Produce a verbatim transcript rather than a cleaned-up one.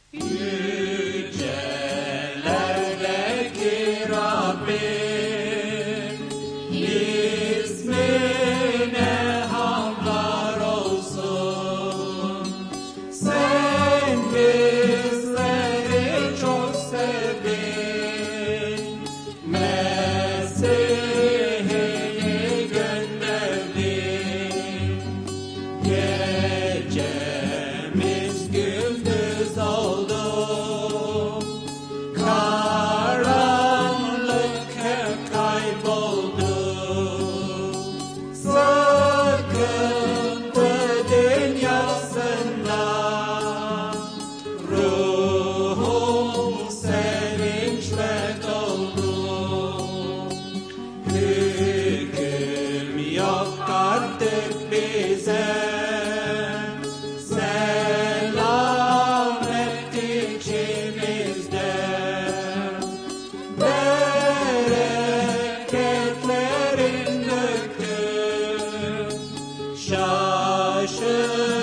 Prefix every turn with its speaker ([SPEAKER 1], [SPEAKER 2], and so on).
[SPEAKER 1] Yücelerdeki Rabbim, ismine hamdlar olsun. Sen bizleri çok sevdin, Mesih'ini gönderdin. Gecemiz gündüz oldu, karanlık hep kayboldu. Sıkıntı dünyasında ruhum sevinçle doldu. Hüküm yok artık bize, selamet içimizde. Bereketlerin döküm, şaşır